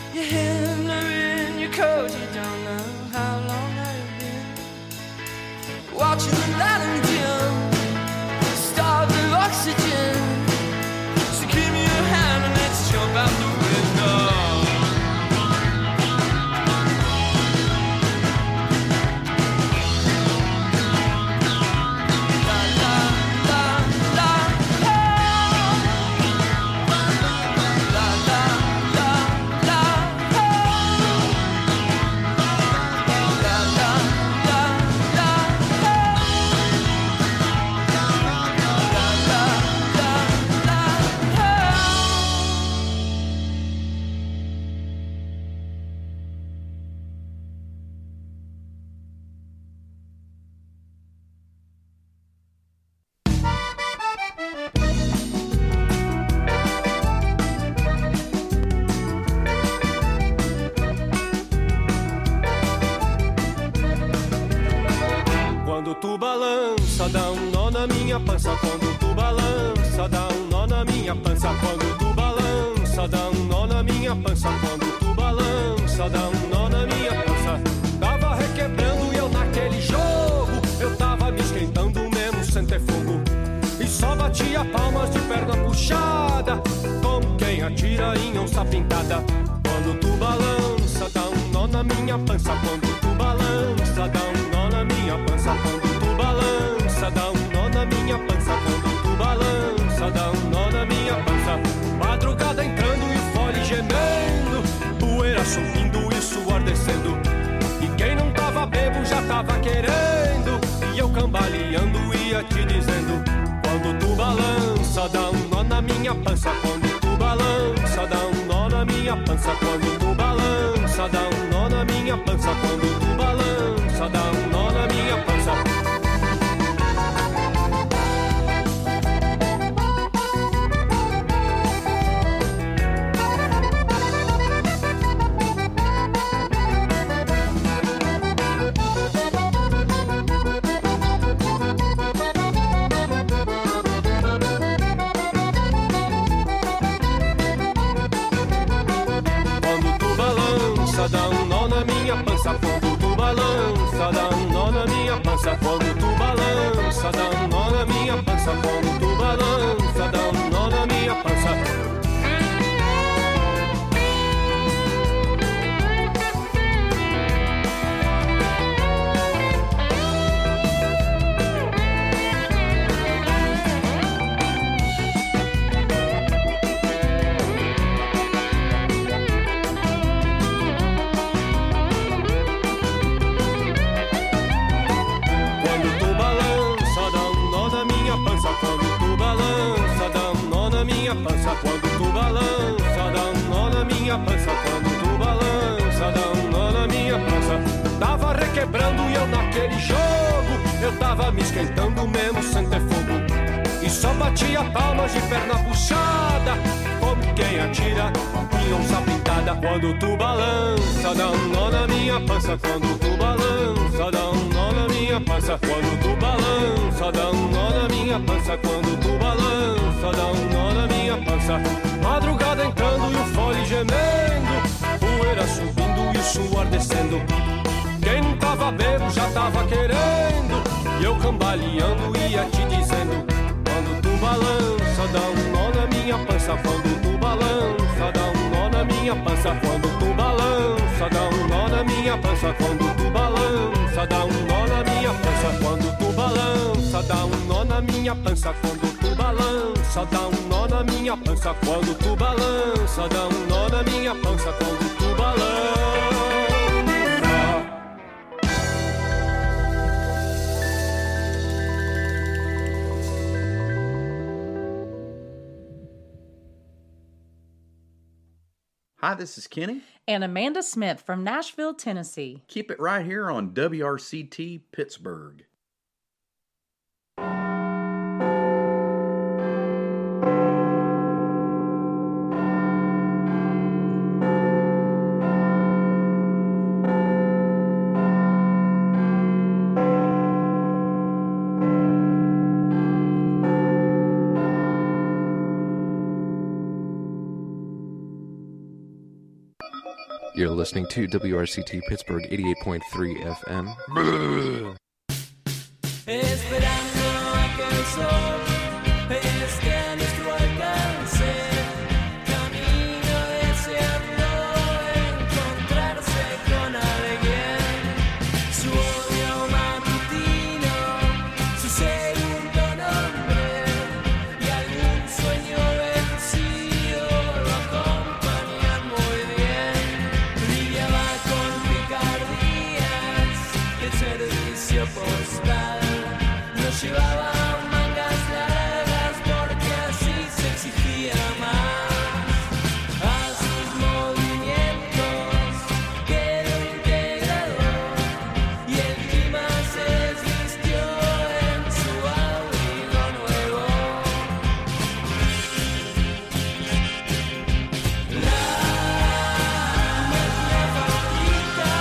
Your hand are in your coat, you don't know how long I've been watching the light dim, starved of oxygen. So give me your hand and let's jump out the window. Quando tu balança, dá nó na minha pança. Quando tu balança, dá nó na minha pança. Quando tu balança, dá nó na minha pança. Quando tu balança, dá nó na minha pança. Tava requebrando e eu naquele jogo, eu tava me esquentando mesmo sem ter fogo. E só batia palmas de perna puxada, como quem atira em onça pintada. Quando tu balança, dá nó na minha pança. Quando tu balança, dá nó na minha pança. Quando tu balança, dá nó na minha pança. Quando tu balança, dá nó na minha pança. Madrugada entrando e o fole gemendo, poeira subindo e suor descendo. E quem não tava bebo já tava querendo, e eu cambaleando ia te dizendo. Quando tu balança, dá nó na minha pança. Quando tu balança, dá nó na minha pança. Quando tu balança, dá nó na minha pança. Quando tu balança, dá nó na minha pança. Dá nó na minha pança. Quando tu balança, dá nó na minha pança. Quando tu balança, dá nó na minha pança. Quando tu balança, dá nó na minha pança. Quando tu balança, dá nó na minha pança. Quando tu balança, dá nó na minha pança. Quando tu balança, dá nó na minha pança. Tava requebrando e eu naquele jogo, eu tava me esquentando mesmo sem ter fogo. E só batia palmas de perna puxada, como quem atira em onça pintada. Quando tu balança, dá nó na minha pança. Quando tu balança, dá nó na minha pança. Quando tu balança, dá nó na minha pança. Quando tu balança, dá nó na minha pança. Madrugada entrando e o fole gemendo, poeira subindo e o suor descendo. Quem não tava bebo já tava querendo, e eu cambaleando ia te dizendo. Quando tu balança, dá nó na minha pança. Quando tu balança, dá nó na minha pança. Quando tu balança, dá nó na minha pança. Quando tu balança, dá nó na minha pança. Quando tu balança, dá nó na minha pança. Quando tu balança, dá nó na minha pança. Quando tu balança, dá nó na minha pança. Quando tu balança. Hi, this is Kenny. And Amanda Smith from Nashville, Tennessee. Keep it right here on WRCT Pittsburgh. You're listening to WRCT Pittsburgh 88.3 FM. Esperando a que el sol esté a nuestro alcance, camino deseando encontrarse con alguien. Su odio matutino, su segundo nombre y algún sueño vencido lo acompañan muy bien. Brillaba con picardías el servicio postal. Llevaba mangas largas porque así se exigía más. A sus movimientos quedó integrado y el clima se desvistió en su abrigo nuevo. La máquina favorita,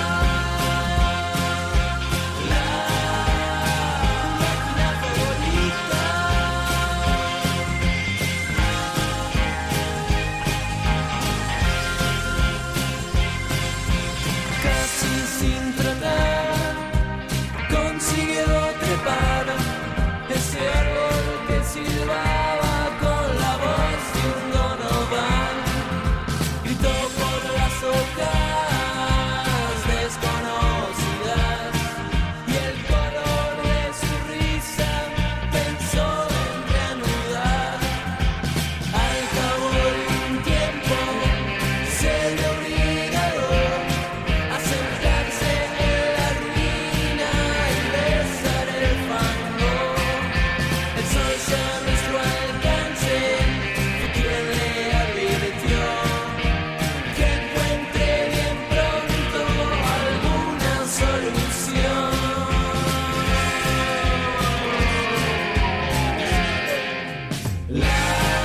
sin tratar, consiguió trepar ese árbol que silbaba con la voz de un Donovan. Gritó por las hojas desconocidas y el color de su risa pensó en reanudar. Al cabo de un tiempo se le obligó a sentarse en la ruina y besar el fango. El sol ya a nuestro alcance fue quien le advirtió que encuentre bien pronto alguna solución. La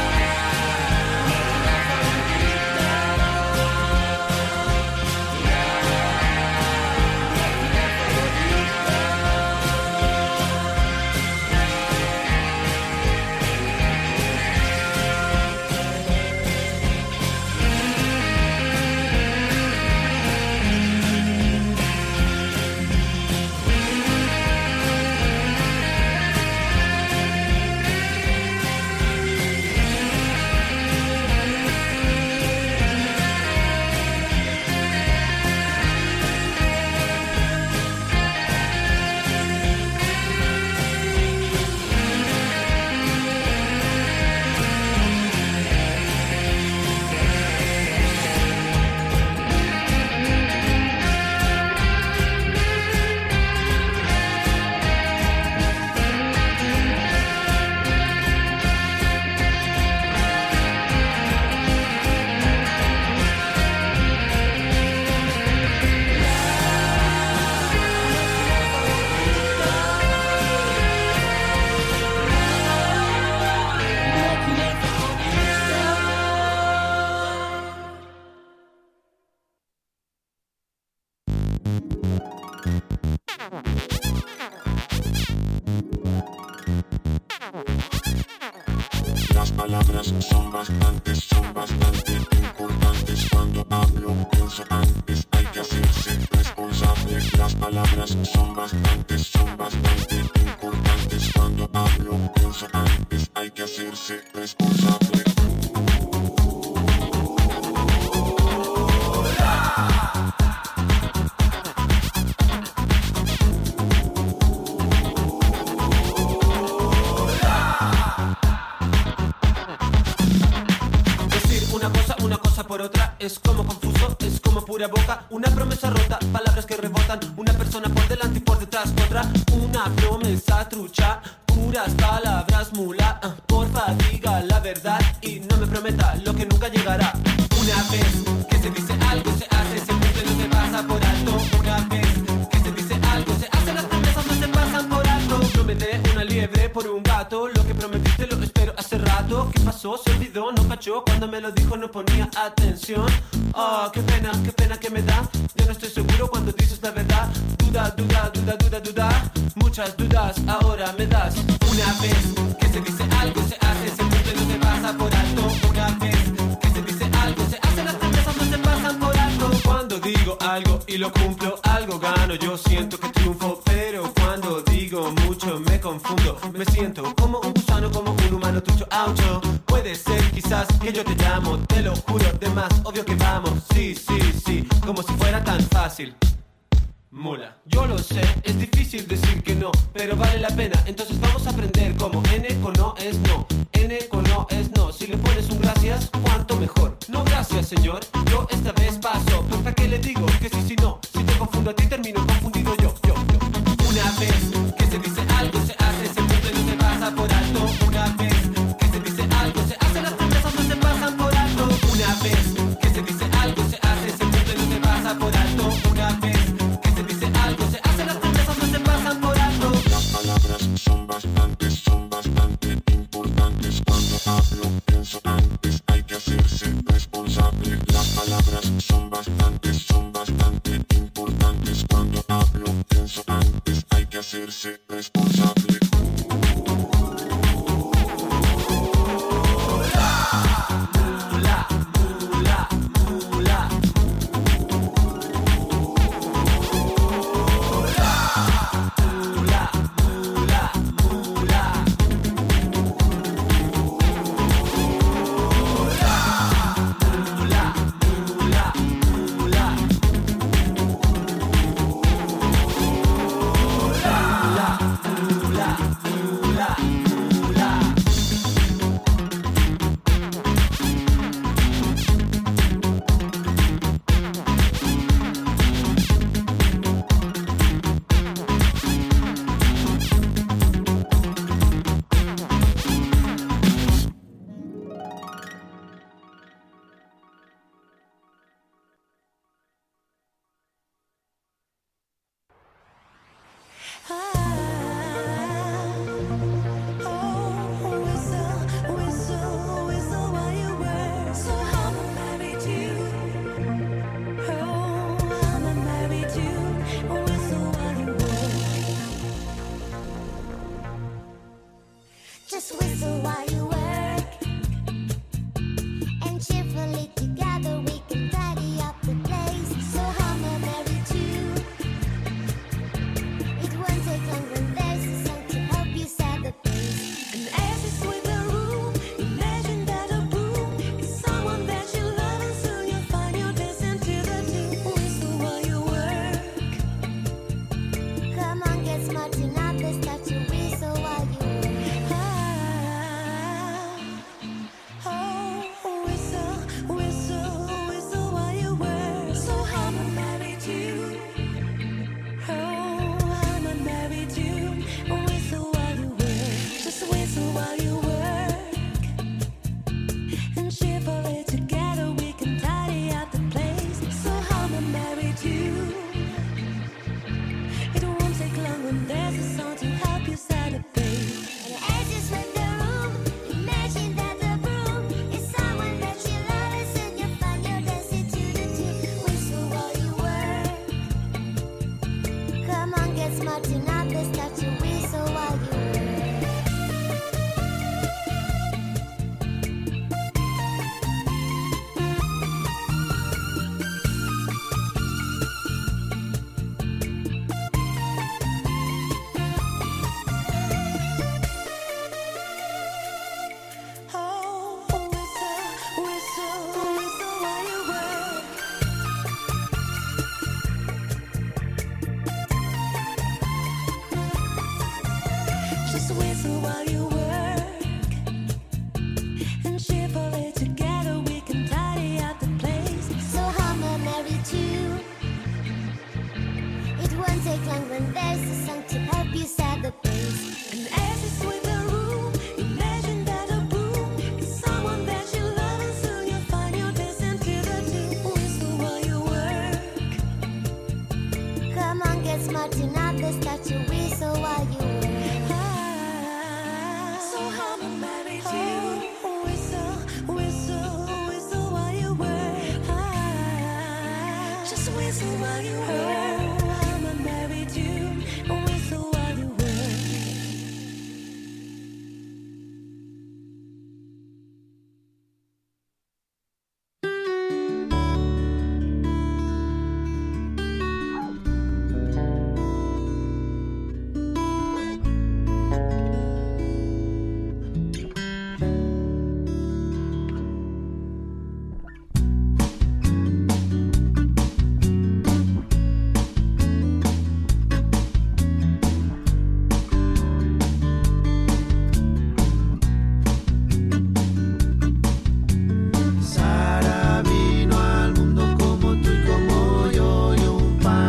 Las palabras son bastante importantes. Cuando hablo, pienso antes, hay que hacerse responsable. Las palabras son bastante importantes. Cuando hablo, pienso antes, hay que hacerse responsable. Una cosa por otra, es como confuso, es como pura boca, una promesa rota, palabras que rebotan, una persona por delante y por detrás otra, una promesa trucha, puras palabras mula, porfa diga la verdad y no me prometa lo que nunca llegará. Una vez que se dice algo se hace, se cumple, no se pasa por alto. Una vez que se dice algo se hace, las promesas no se pasan por alto. Prometeré una liebre por un gato, lo que prometiste lo espero hace rato. ¿Qué pasó? Se olvidó, no cachó, cuando me lo dijo no ponía atención. Oh, qué pena que me da, yo no estoy seguro cuando dices la verdad. Duda, muchas dudas ahora me das. Una vez que se dice algo se hace, se cumple, no se pasa por alto. Una vez que se dice algo se hace, las promesas no se pasan por alto. Cuando algo y lo cumplo, algo gano, yo siento que triunfo, pero cuando digo mucho me confundo, me siento como un gusano, como un humano tucho, aucho. Puede ser quizás que yo te llamo, te lo juro, de más obvio que vamos, sí, sí, sí, como si fuera tan fácil. Mula, yo lo sé, es difícil decir que no, pero vale la pena, entonces vamos a aprender como N con no es no, N con no es no, si le pones un gracias, cuánto mejor. No gracias señor, yo esta vez paso, pero ¿para qué le digo que sí, si no? Si te confundo a ti termino confundido yo. Una vez que se dice algo se hace, se cumple, no se pasa por alto. Una vez que se dice algo se hace, las promesas no se pasan por alto. Una vez que se dice algo se hace, se cumple, no se pasa por alto. Una vez que se dice algo se hace, las promesas no se pasan por alto. Las palabras son bastante importantes. Cuando hablo, pienso antes, hay que hacerse responsable. Las palabras son bastante importantes. Cuando hablo, pienso antes, hay que hacerse responsable. Just whistle while you work, and cheerfully together we can tidy up the place. So hum a merry tune. It won't take long when there's a song to help you set the pace. And as you sweep the room, imagine that a broom is someone that you love, and soon you'll find you're dancing to the tune. Whistle while you work. Come on, get smart tonight. Let's start to whistle while you work.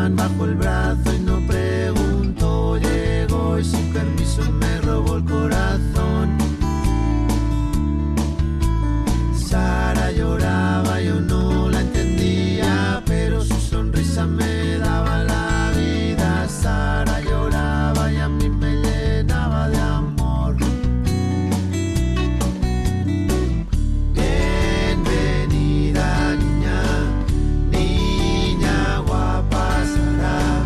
pan bajo el brazo y no preguntó. Llegó y sin permiso me robó el corazón. Sara lloraba, yo no la entendía, pero su sonrisa me daba la vida. Sara lloraba y a mí me llenaba de amor. Bienvenida niña, niña guapa Sara.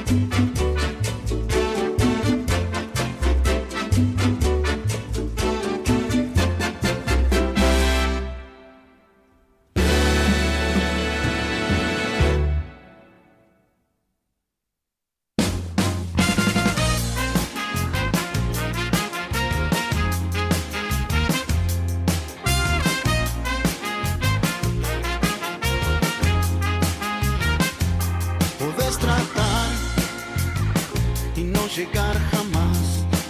Podés tratar y no llegar jamás.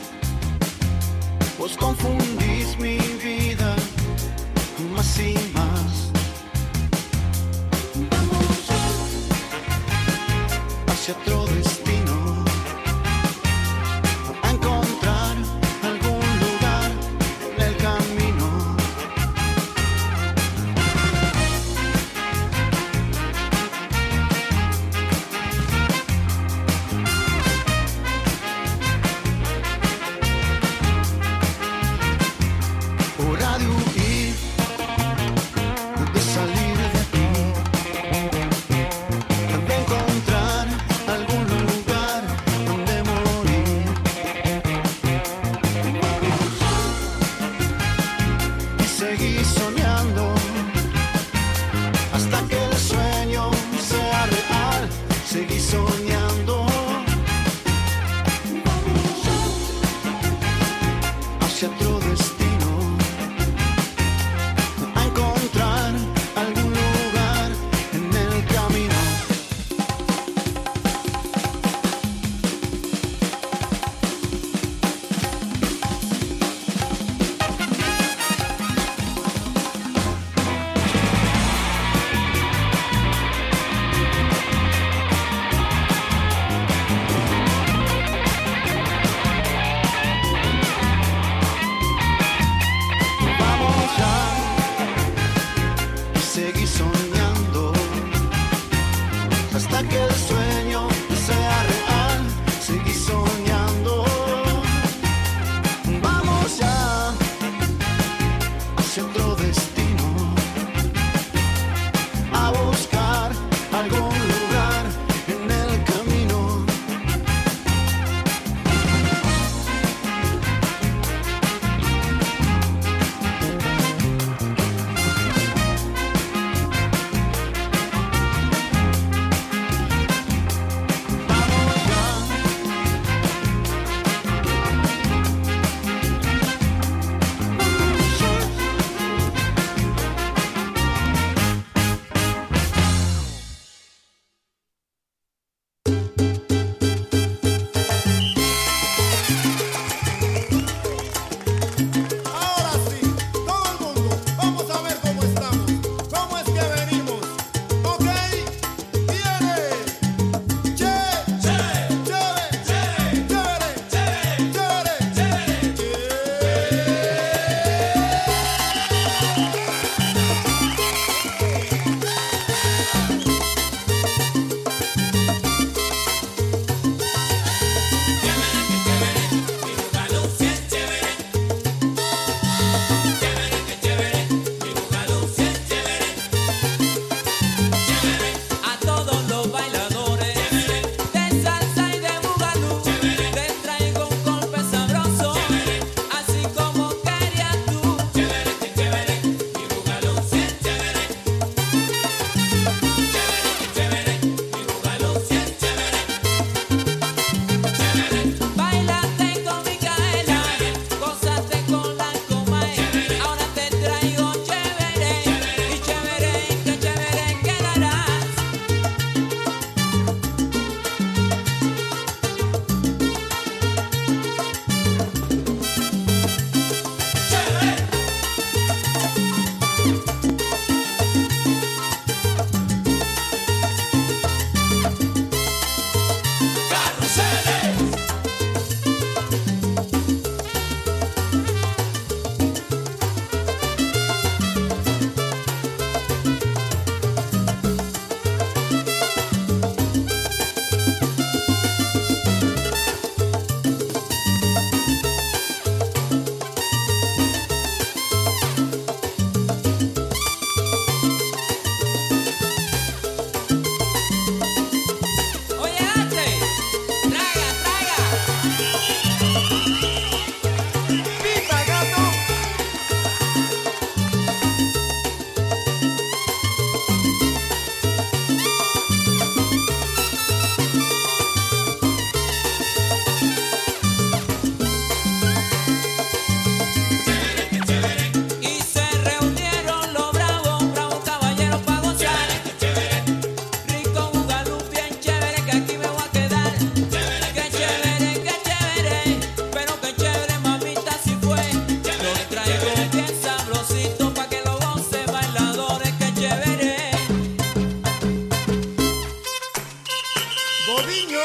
Vos confundís mi vida más y más. Vamos hacia otro destino, a encontrar algún lugar en el camino. Hora de huir, de salir de aquí, de encontrar algún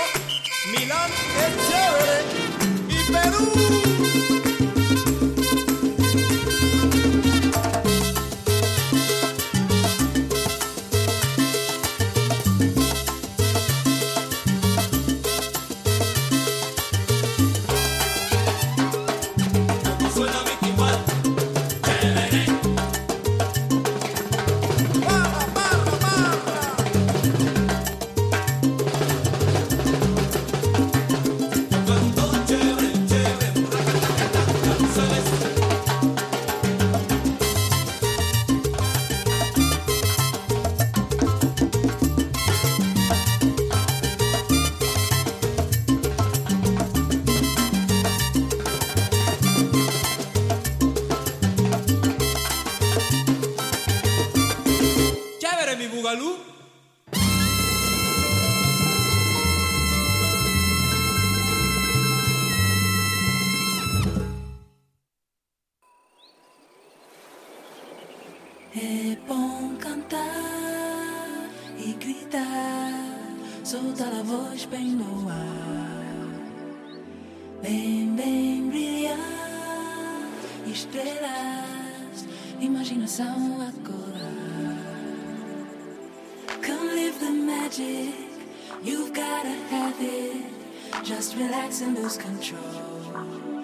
Milán es chévere y Perú. Chévere mi bugalú. É bom cantar e gritar, soltar a voz bem no ar, bem brilhar, estrelas, imaginação a colar. Come live the magic, you've gotta have it, just relax and lose control.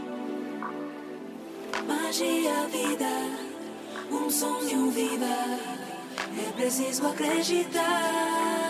Magia, vida, sonho, vida, é preciso acreditar.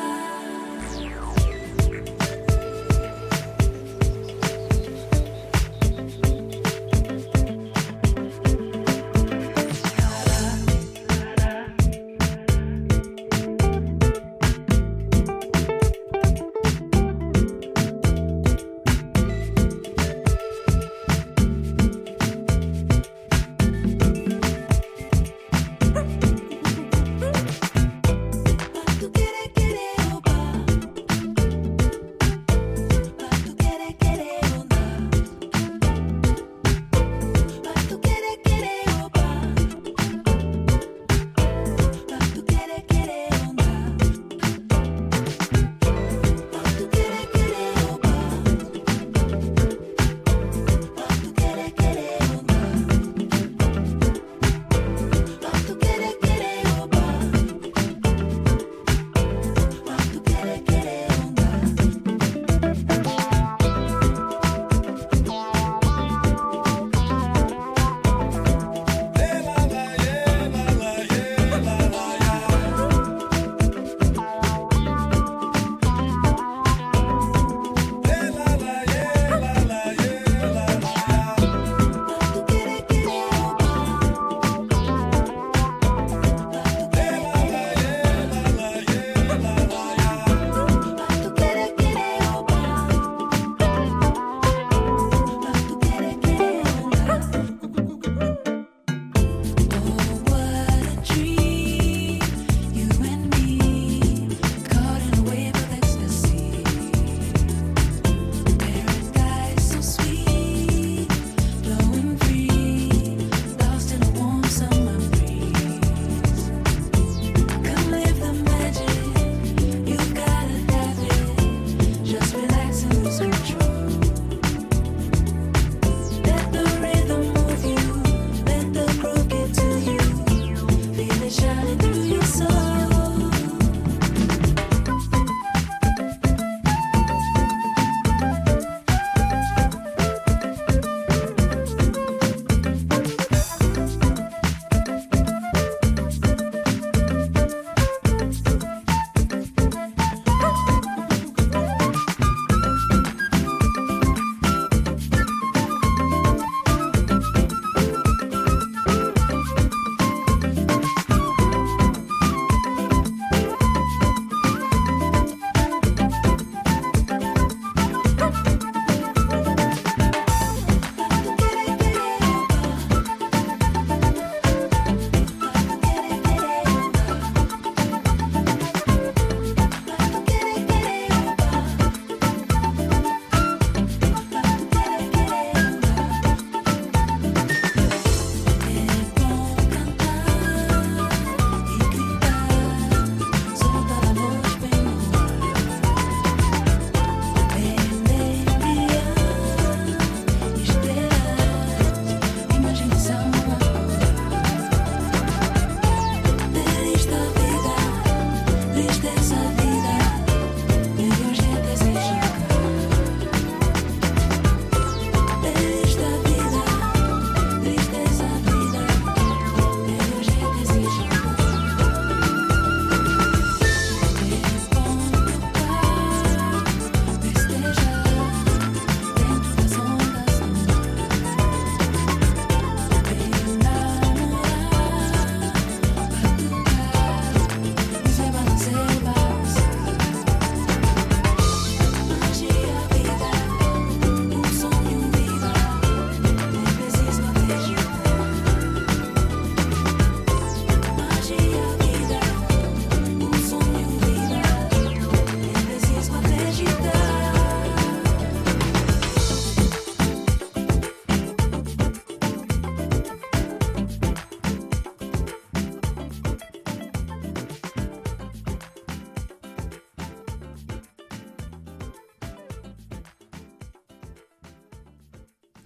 Tú quieres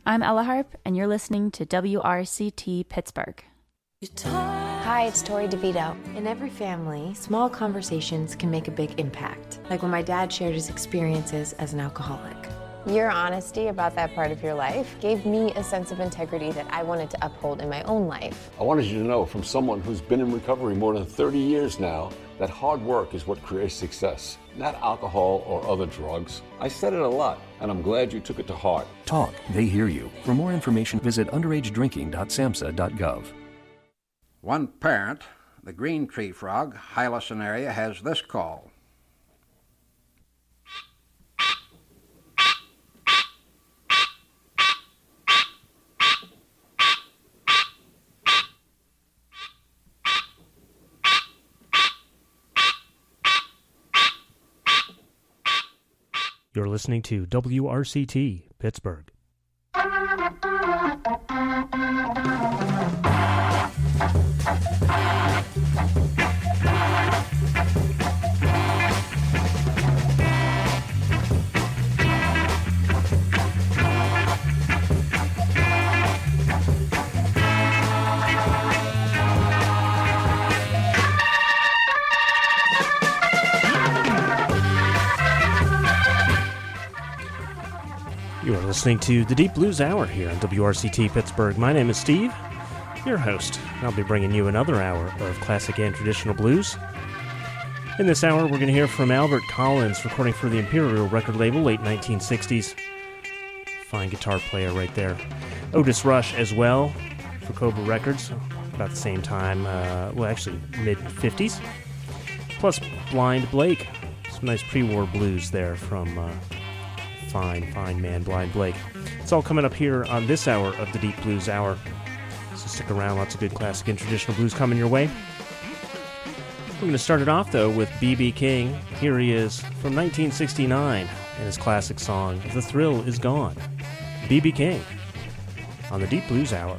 I'm Ella Harp, and you're listening to WRCT Pittsburgh. Hi, it's Tori DeVito. In every family, small conversations can make a big impact. Like when my dad shared his experiences as an alcoholic. Your honesty about that part of your life gave me a sense of integrity that I wanted to uphold in my own life. I wanted you to know from someone who's been in recovery more than 30 years now that hard work is what creates success, not alcohol or other drugs. I said it a lot, and I'm glad you took it to heart. Talk, they hear you. For more information, visit underagedrinking.samhsa.gov. One parent, the green tree frog, Hylosin area, has this call. You're listening to WRCT Pittsburgh. You are listening to the Deep Blues Hour here on WRCT Pittsburgh. My name is Steve, your host. I'll be bringing you another hour of classic and traditional blues. In this hour, we're going to hear from Albert Collins, recording for the Imperial record label, late 1960s. Fine guitar player right there. Otis Rush as well, for Cobra Records, about the same time, actually mid-50s. Plus Blind Blake, some nice pre-war blues there from fine man Blind Blake. It's all coming up here on this hour of the Deep Blues Hour. So stick around, lots of good classic and traditional blues coming your way. We're going to start it off, though, with B.B. King. Here he is from 1969 and his classic song, The Thrill Is Gone. B.B. King on the Deep Blues Hour.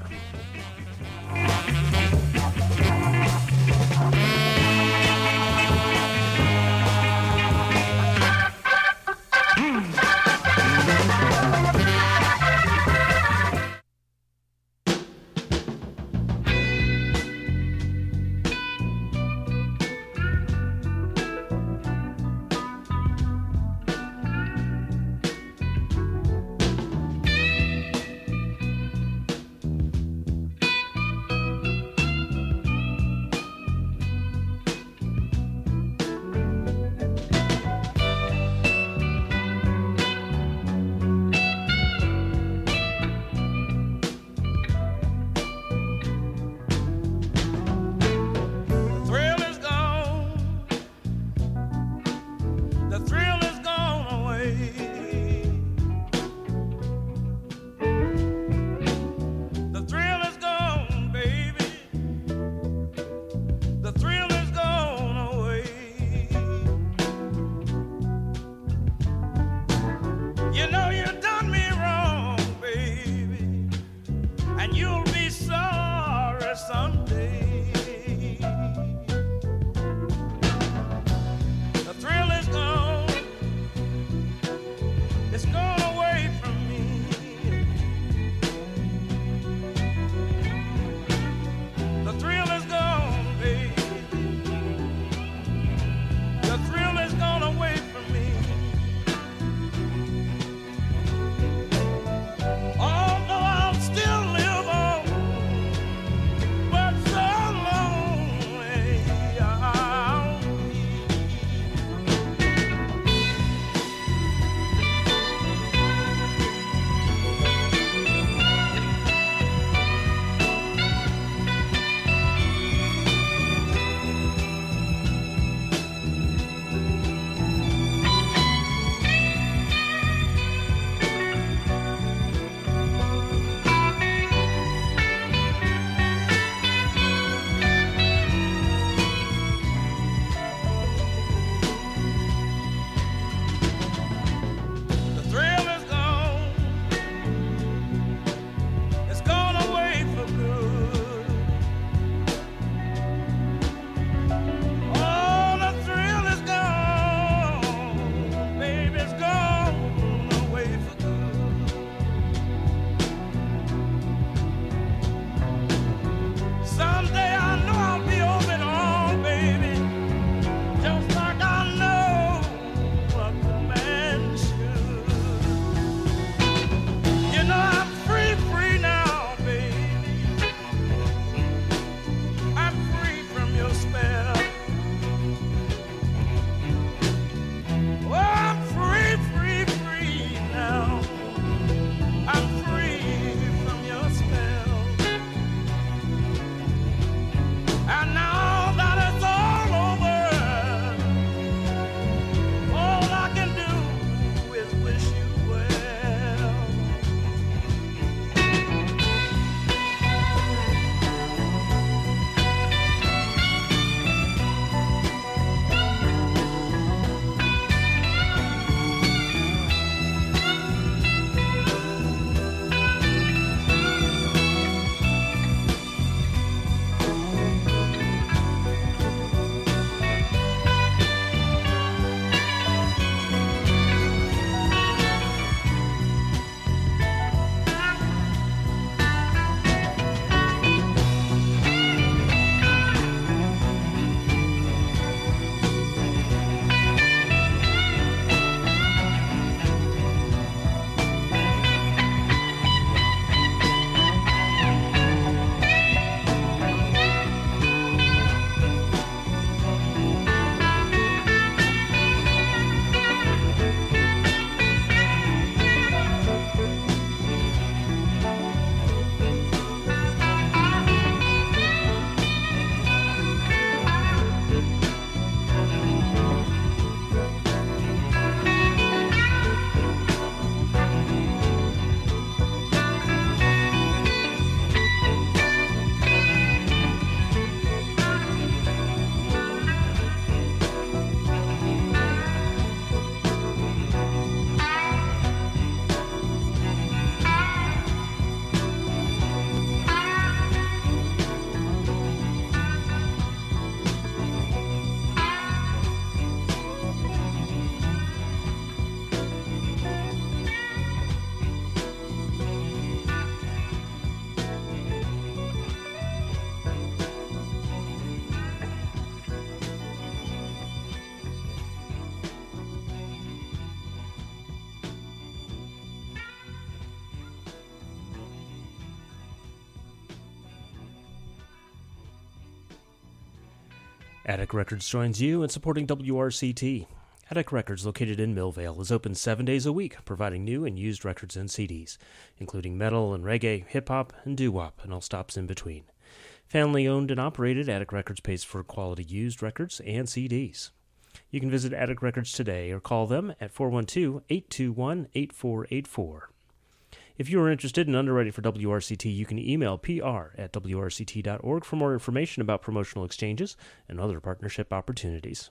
Attic Records joins you in supporting WRCT. Attic Records, located in Millvale, is open 7 days a week, providing new and used records and CDs, including metal and reggae, hip-hop, and doo-wop, and all stops in between. Family-owned and operated, Attic Records pays for quality used records and CDs. You can visit Attic Records today or call them at 412-821-8484. If you are interested in underwriting for WRCT, you can email pr@wrct.org for more information about promotional exchanges and other partnership opportunities.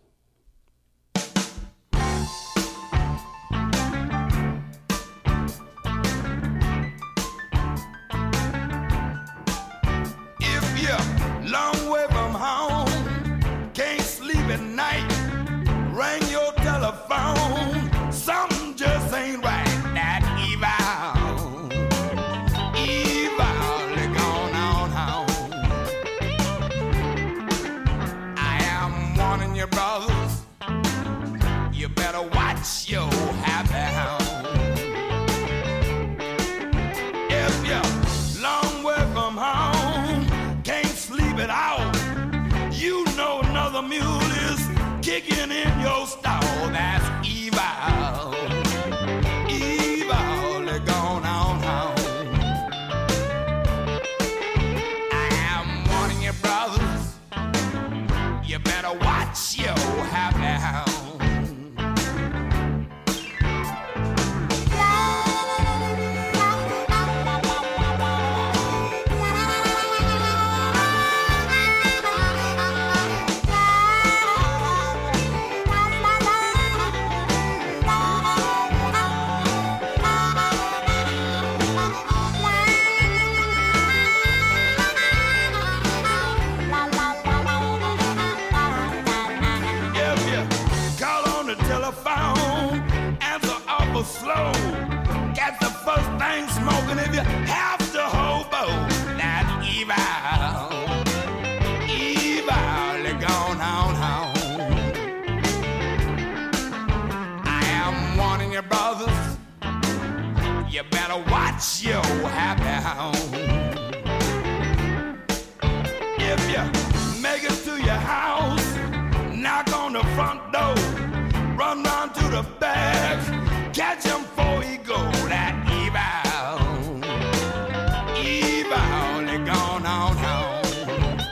If you're long way from home, can't sleep at night, ring your telephone, something just ain't right. That evil gone on home. I am warning you, brothers, you better watch your happy home. If you're long way from home, can't sleep it out, you know another mule is kicking in your stall. That's evil gone on home. I am warning you, brothers, you better watch your happy home. Slow, get the first thing smoking if you have to hobo. That evil gone on home. I am warning you, brothers, you better watch your happy home. If you make it to your house, knock on the front door, run round to the back, catch him before he go. That evil gone on home.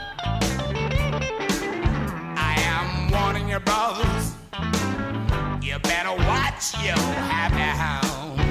I am warning you, brothers, you better watch your happy home.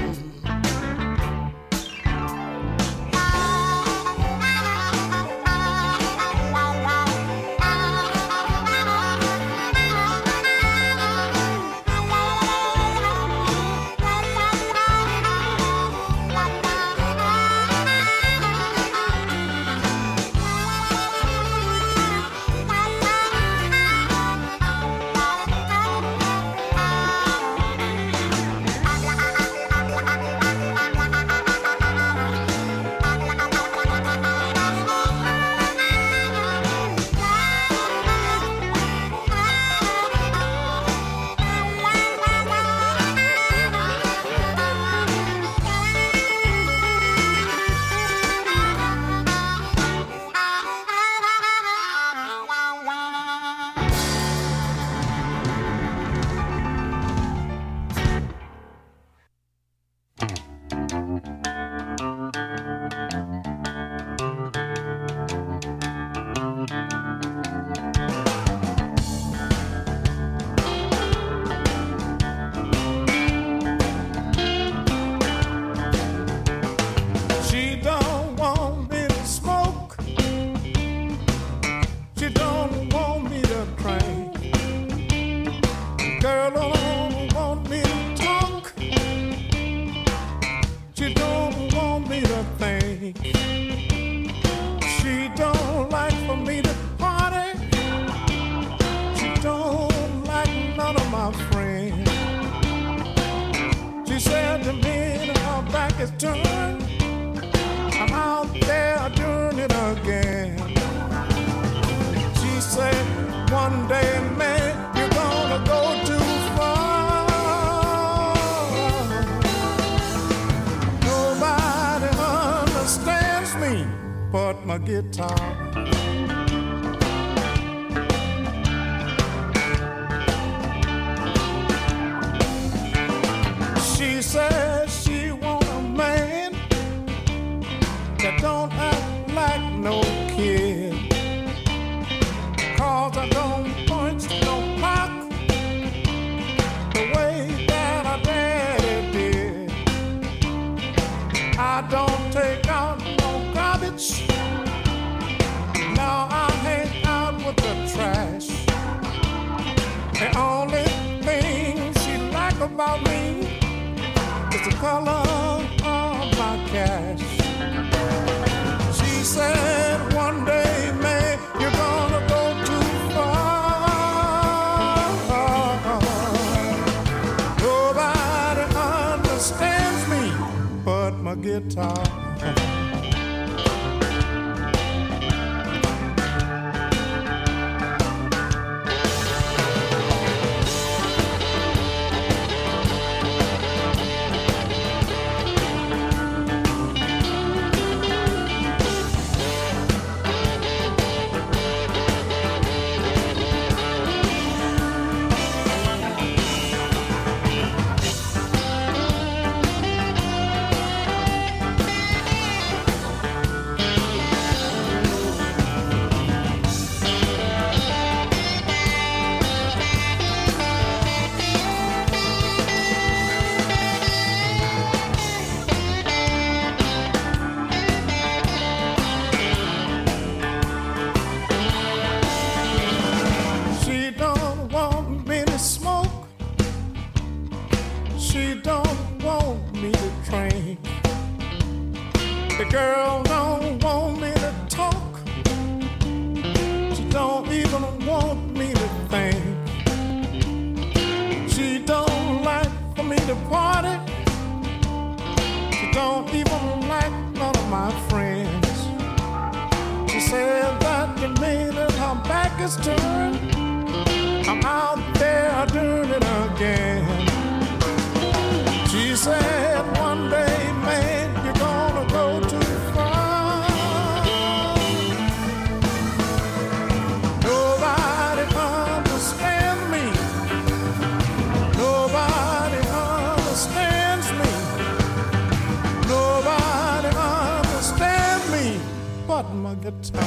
One day, man, you're gonna go too far. but my guitar. says she want a man that don't act like no kid. 'Cause I don't punch no clock the way that our daddy did. I don't take out no garbage. Now I hang out with the trash. The only thing she like about me is the color of my cash. She said one day, man, you're gonna go too far. Nobody understands me but my guitar. The girl don't want me to talk. She don't even want me to think. She don't like for me to party. She don't even like none of my friends. She said that the minute her back is turned, I'm out there doing it again. She said one day, man, you're gonna go too far. Nobody understands me. Nobody understands me. Nobody understands me but my guitar.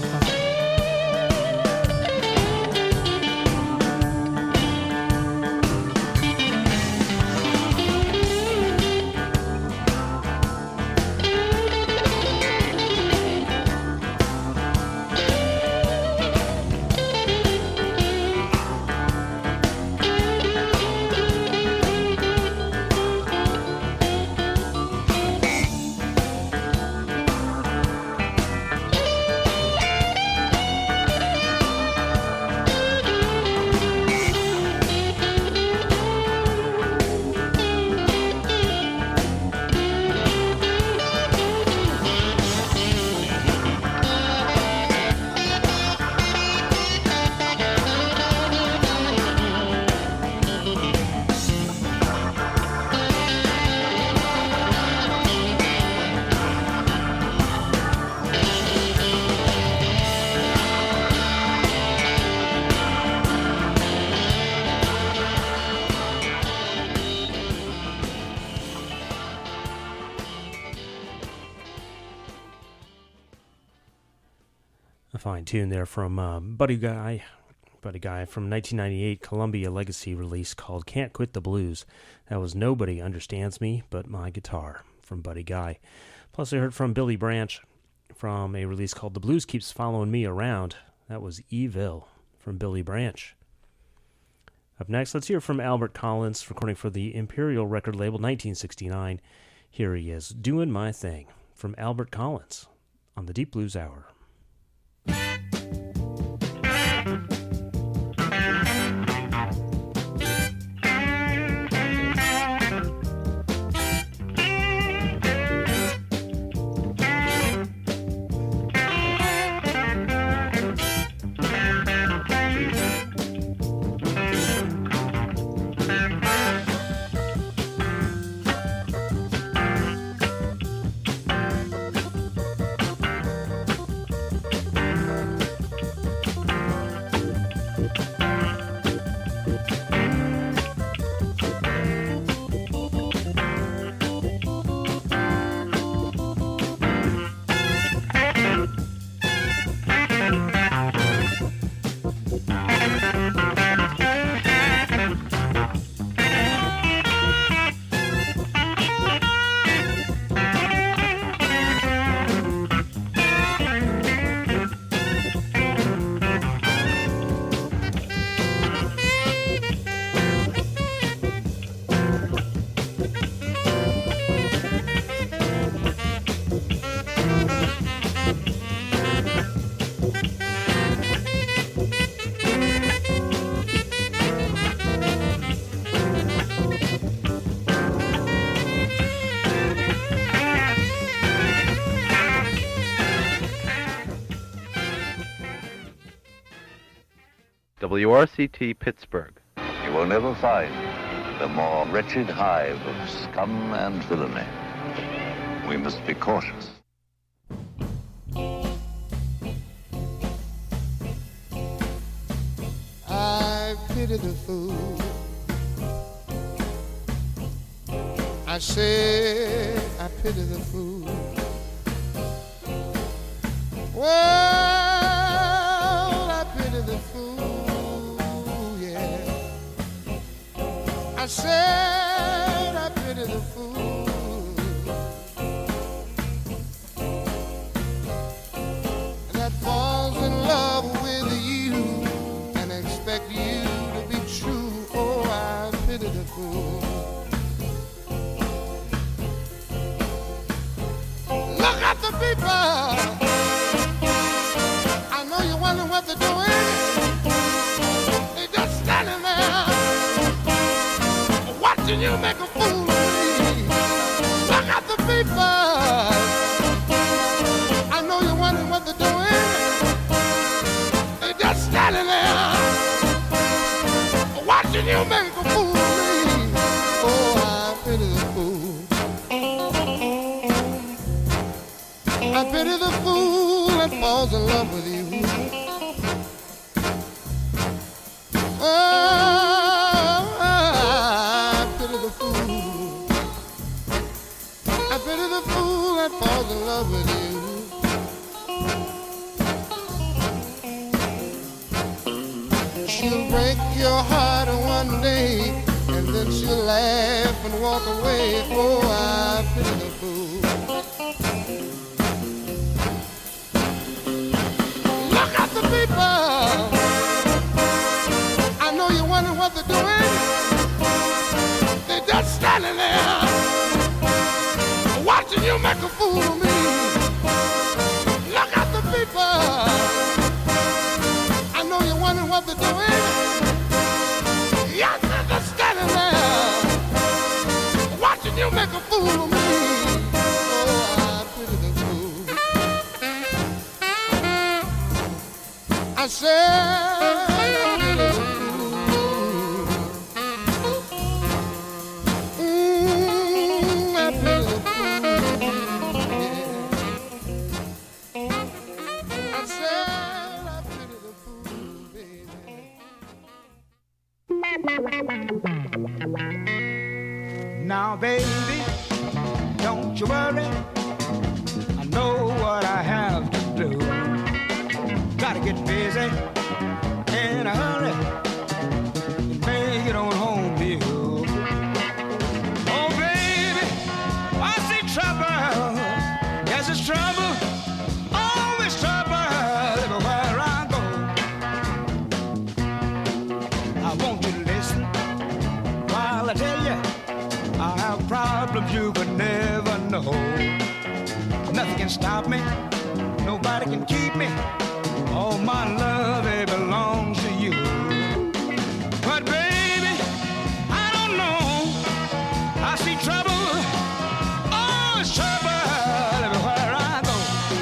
Fine tune there from Buddy Guy from 1998 Columbia Legacy release called Can't Quit the Blues. That was Nobody Understands Me But My Guitar from Buddy Guy. Plus I heard from Billy Branch from a release called The Blues Keeps Following Me Around. That was Evil from Billy Branch. Up next, let's hear from Albert Collins, recording for the Imperial record label 1969. Here he is, Doing My Thing, from Albert Collins on the Deep Blues Hour. WRCT Pittsburgh. You will never find the more wretched hive of scum and villainy. We must be cautious. I pity the fool. I said I pity the fool. Well, I pity the fool, yeah. I said I pity the fool. That falls in love with you and expect you to be true. Oh, I pity the fool. Look at the people. I know you're wondering what they're doing. They're just standing there watching you make a fool of me. Look at the people. I know you're wondering what they're doing. They're just standing there watching you make a fool of me. Oh, I pity the fool. I pity the fool that falls in love with you. Oh, I pity the fool. I pity the fool that falls in love with you. She'll break your heart one day, and then she'll laugh and walk away. Oh, I pity the fool. The people, I know you're wondering what they're doing. They're just standing there watching you make a fool of me. Look at the people, I know you're wondering what they're doing. Yes, they're just standing there watching you make a fool of me. Oh, I pity the fool. I said, I pity the fool. I pity the fool. Yeah. I said, I pity the fool, baby. Now, baby, don't you worry. I know what I have to do. Gotta get busy in a hurry and make it on home to you. Oh, baby, I see trouble. Yes, it's trouble. Always trouble everywhere I go. I want you to listen while I tell you I have problems you could never know. Nothing can stop me. Nobody can keep me. All my love, it belongs to you. But baby, I don't know. I see trouble. Oh, it's trouble everywhere I go.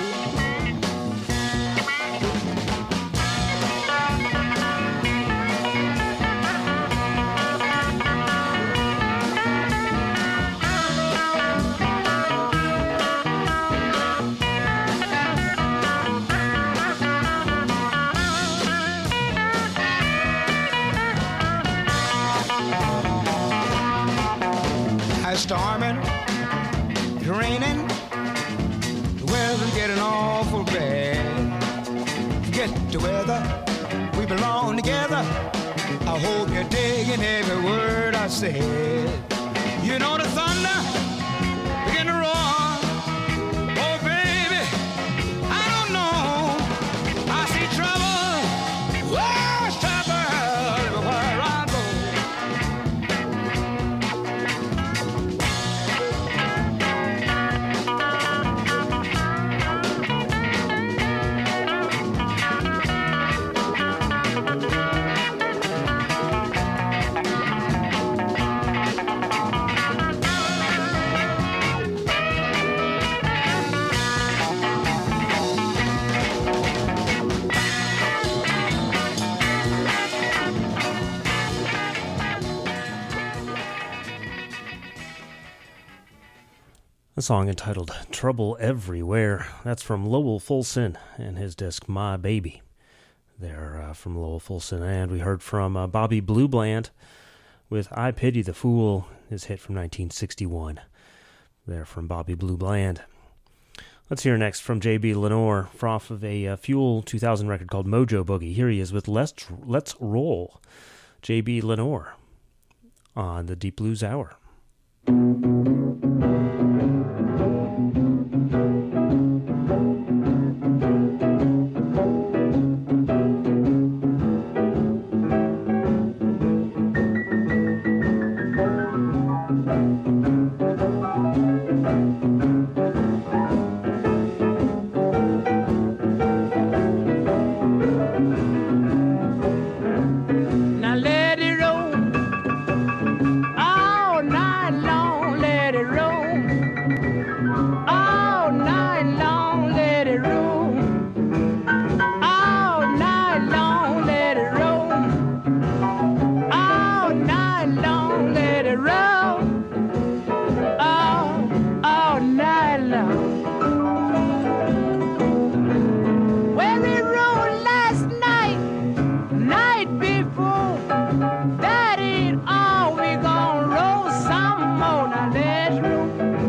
It's storming, it's raining, the weather's getting awful bad. Forget the weather, we belong together. I hope you're digging every word I said. You know the thunder begin to roar. Oh baby, I don't know. I see trouble. Oh, it's trouble everywhere I go. A song entitled Trouble Everywhere. That's from Lowell Fulson and his disc My Baby. They're from Lowell Fulson. And we heard from Bobby Blue Bland with I Pity the Fool, his hit from 1961. They're from Bobby Blue Bland. Let's hear next from J.B. Lenore off of a Fuel 2000 record called Mojo Boogie. Here he is with Let's Roll. J.B. Lenore on the Deep Blues Hour. Now let it roll all night long. Let it roll all night long. Let it roll all night long. Let it roll all night long. Let it roll all night long. Well, it rolled last night before. That ain't all, we gon' roll some more. Now let's roll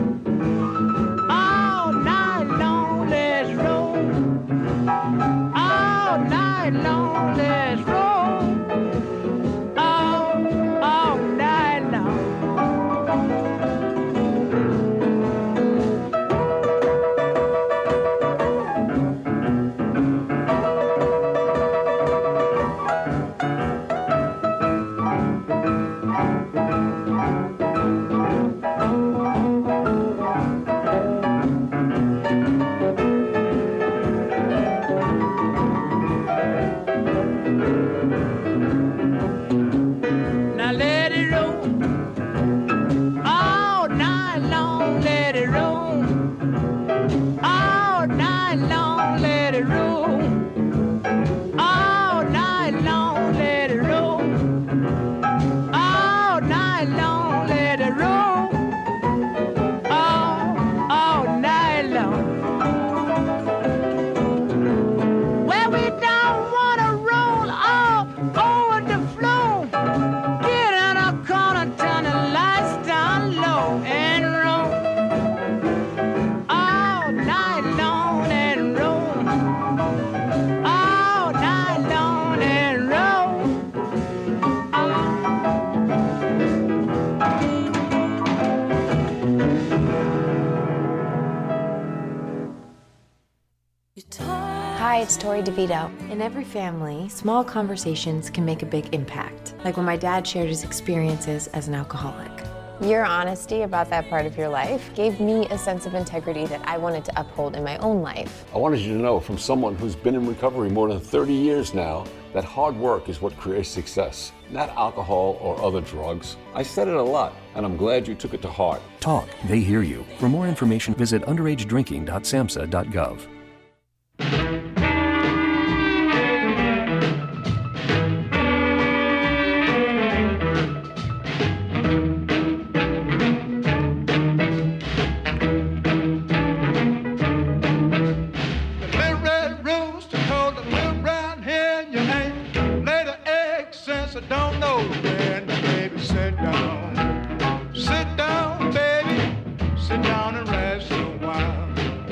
all night long. Let's roll all night long. Let's roll all night long. Now let it roll all night long. Let it roll all night long. Let it roll all night long. Let it roll all night long. Let it roll all night long. Well, we don't wanna roll all over the floor. Get in a corner, turn the lights down low and roll all night long and roll all night long and roll. Hi, it's Tori DeVito. In every family, small conversations can make a big impact, like when my dad shared his experiences as an alcoholic. Your honesty about that part of your life gave me a sense of integrity that I wanted to uphold in my own life. I wanted you to know from someone who's been in recovery more than 30 years now that hard work is what creates success, not alcohol or other drugs. I said it a lot, and I'm glad you took it to heart. Talk, they hear you. For more information, visit underagedrinking.samhsa.gov. Little red rooster told the little brown hen you ain't laid an egg since I don't know when. Baby, sit down, baby, sit down and rest a while.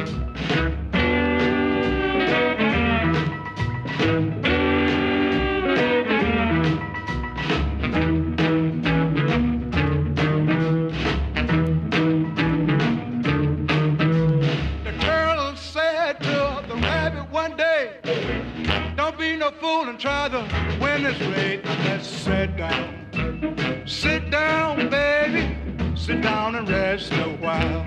The turtle said to the rabbit one day, don't be no fool and try to win this race. Now let's sit down, baby, sit down and rest a while.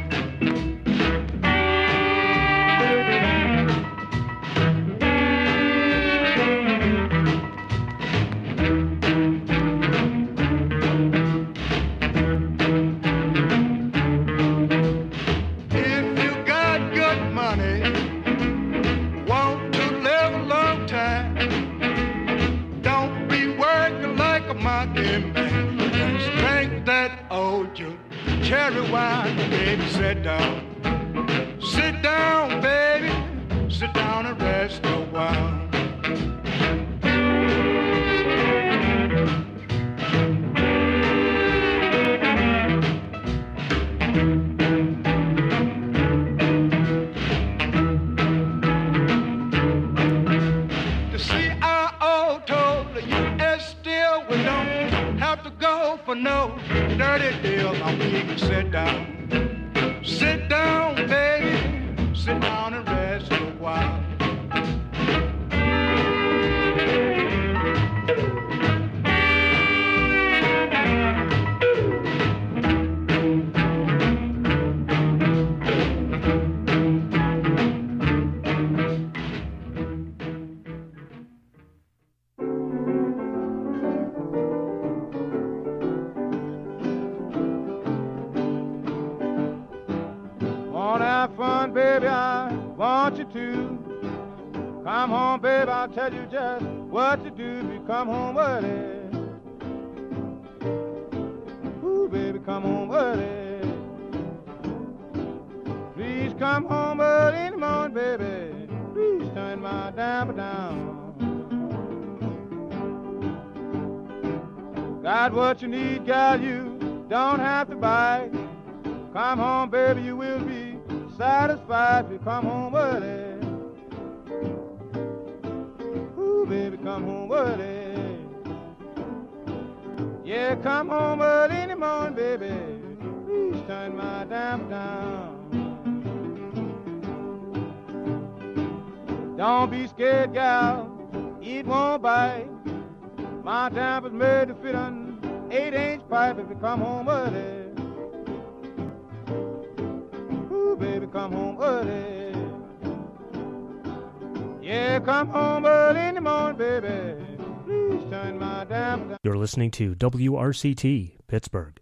If you got good money, want to live a long time, don't be working like a monkey man. Just drink that old cherry wine, baby, Sit down, baby, sit down and rest a while. The CIO told the U.S. still we don't have to go for no dirty deal. Now we can sit down. Sit down, baby, sit down and rest a while. Wanna have fun, baby, I want you to. Come home, baby, I'll tell you just what to do if you come home early. Ooh, baby, come home early. Please come home early in the morning, baby. Please turn my damper down. Got what you need, gal, you don't have to buy. Come home, baby, you will be satisfied if you come home early. Ooh, baby, come home early. Yeah, come home early in the morning, baby. Please turn my damper down. Don't be scared, gal, it won't bite. My damper's made to fit an 8-inch pipe if you come home early. Baby, come home early. Yeah, come home early in the morning, baby. Please turn my damper down. You're listening to WRCT Pittsburgh.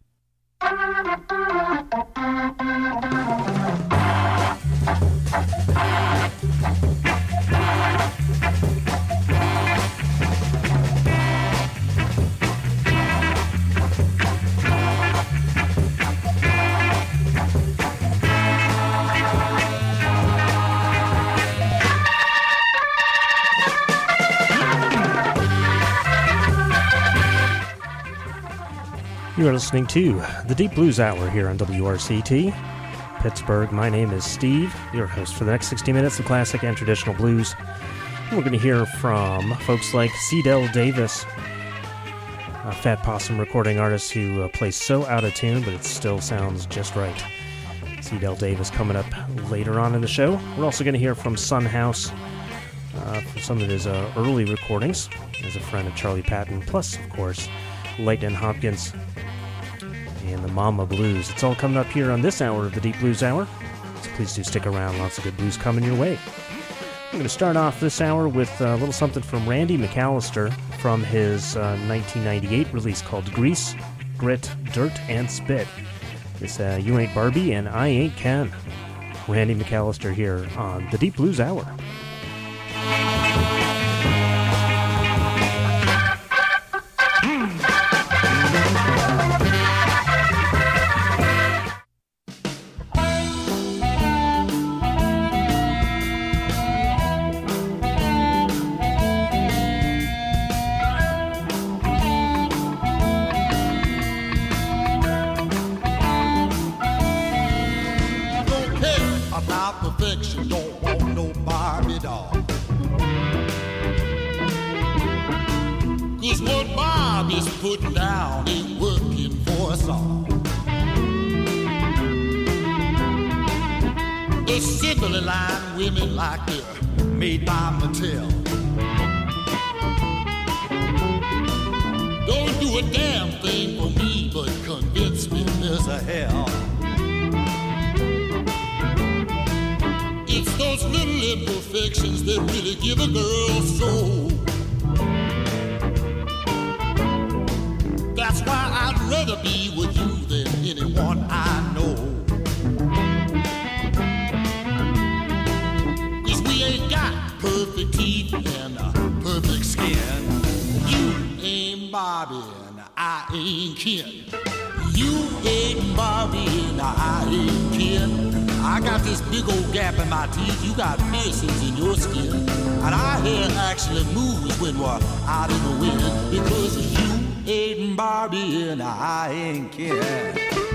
You are listening to the Deep Blues Hour here on WRCT Pittsburgh. My name is Steve, your host for the next 60 minutes of classic and traditional blues. And we're going to hear from folks like Cedell Davis, a Fat Possum recording artist who plays so out of tune, but it still sounds just right. Cedell Davis coming up later on in the show. We're also going to hear from Son House for some of his early recordings as a friend of Charlie Patton, plus, of course, Lightnin' Hopkins and the Mama Blues. It's all coming up here on this hour of the Deep Blues Hour, so please do stick around. Lots of good blues coming your way. I'm going to start off this hour with a little something from Randy McAllister from his 1998 release called Grease, Grit, Dirt, and Spit. It's You Ain't Barbie and I Ain't Ken. Randy McAllister here on the Deep Blues Hour. Putting down ain't working for us all. Assembly line women like they're made by Mattel. Don't do a damn thing for me, but convince me there's a hell. It's those little imperfections that really give a girl soul. That's why I'd rather be with you than anyone I know. 'Cause we ain't got perfect teeth and perfect skin. You ain't Bobby and I ain't Ken. You ain't Bobby and I ain't Ken. I got this big old gap in my teeth, you got piercings in your skin, and our hair actually moves when we're out in the wind, because you ain't Barbie and I ain't Ken.